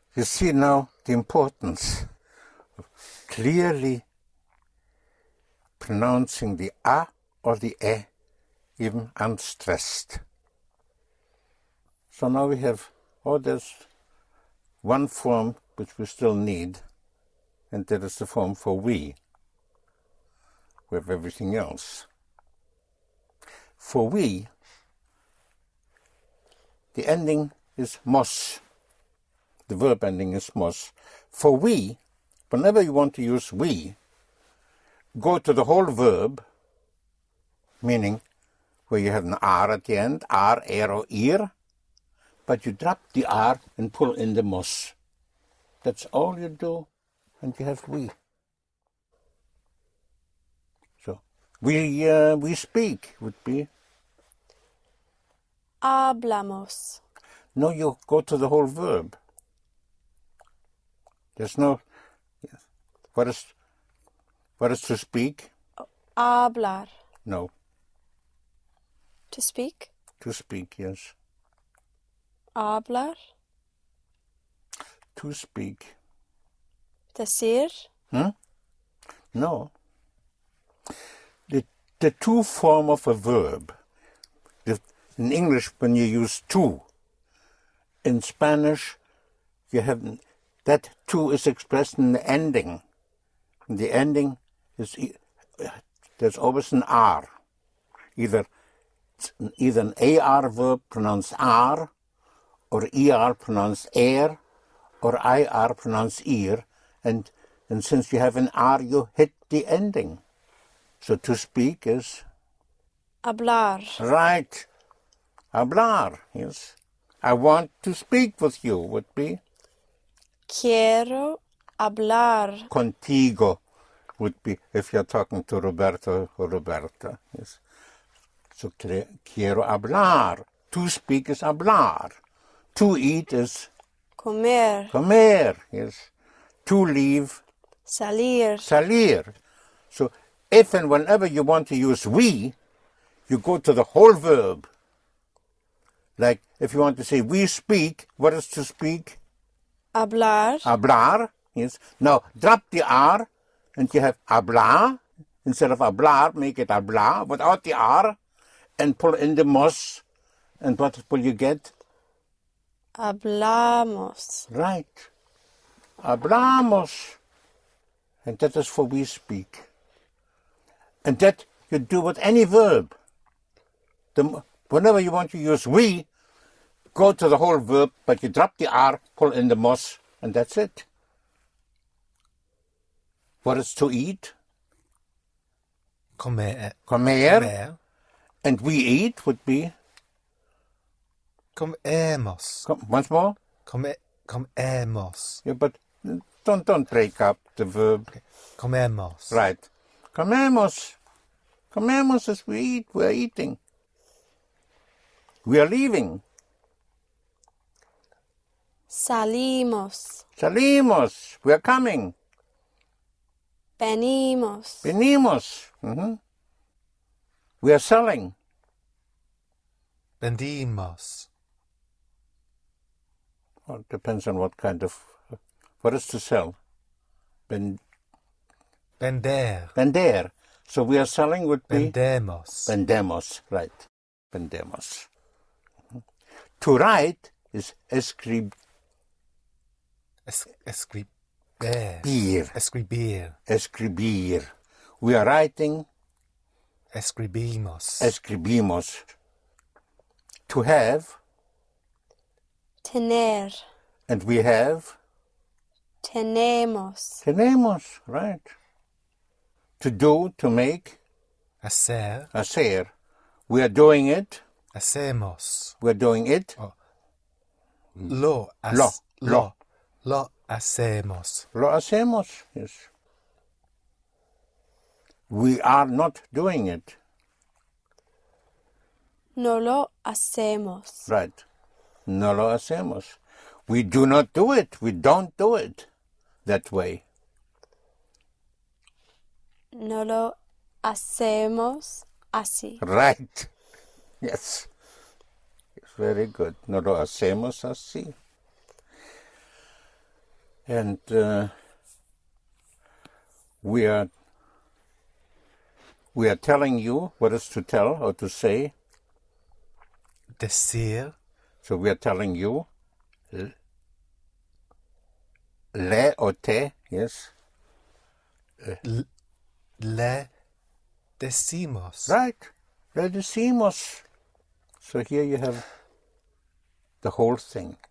You see now the importance of clearly pronouncing the A or the E, even unstressed. So now we have, there's one form which we still need, and that is the form for we. We have everything else. For we, the ending is mos. The verb ending is mos. For we, whenever you want to use we, go to the whole verb, meaning where you have an R at the end, R, or ear, but you drop the R and pull in the mos. That's all you do, and you have we. So, we speak would be... Hablamos. No, you go to the whole verb. There's no... What is to speak? Hablar. No. To speak? To speak, yes. Hablar. To speak. Decir. No. The to form of a verb. In English, when you use to, in Spanish, you have that to is expressed in the ending. And the ending is there's always an R. Either an AR verb pronounced R, or ER pronounced air, or IR pronounced ear, and since you have an R, you hit the ending. So to speak is... Hablar. Right. Hablar, yes. I want to speak with you would be... Quiero hablar. Contigo would be if you're talking to Roberto or Roberta, yes. So quiero hablar. To speak is hablar. To eat is... Comer. Comer, yes. To leave... Salir. Salir. So if and whenever you want to use we, you go to the whole verb. Like if you want to say we speak, what is to speak? Hablar. Hablar, yes. Now drop the R and you have hablar. Instead of hablar, make it hablar without the R and pull in the mos. And what will you get? Hablamos. Right. Hablamos. And that is for we speak. And that you do with any verb. Whenever you want to use we, go to the whole verb, but you drop the R, pull in the mos, and that's it. What is to eat? Comer. Comer. And we eat would be? Comemos. Once more? Comemos. Yeah, but don't break up the verb. Okay. Comemos. Right. Comemos. Comemos is we eat. We're eating. We are leaving. Salimos. Salimos. We are coming. Venimos. Venimos. Mm-hmm. We are selling. Vendimos. Well, it depends on what kind of... What is to sell? Vender. Vender. So we are selling would be... Vendemos. Vendemos, right. Vendemos. Mm-hmm. To write is escribir. Escribir. Escribir. Escribir. We are writing. Escribimos. Escribimos. To have. Tener. And we have. Tenemos. Tenemos, right. To do, to make. Hacer. Hacer. We are doing it. Hacemos. We are doing it. Oh. Lo hacemos. Lo hacemos, yes. We are not doing it. No lo hacemos. Right. No lo hacemos. We do not do it. We don't do it that way. No lo hacemos así. Right. Yes. Very good. No lo hacemos así. And we are telling you what is to tell or to say. Decir. So we are telling you. Le or te, yes. Le decimos. Right. Le decimos. So here you have the whole thing.